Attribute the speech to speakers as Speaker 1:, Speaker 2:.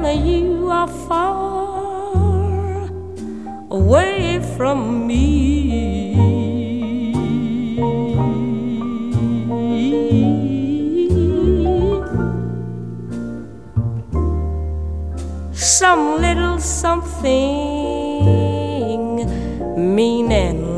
Speaker 1: you are far away from me. Some little something mean and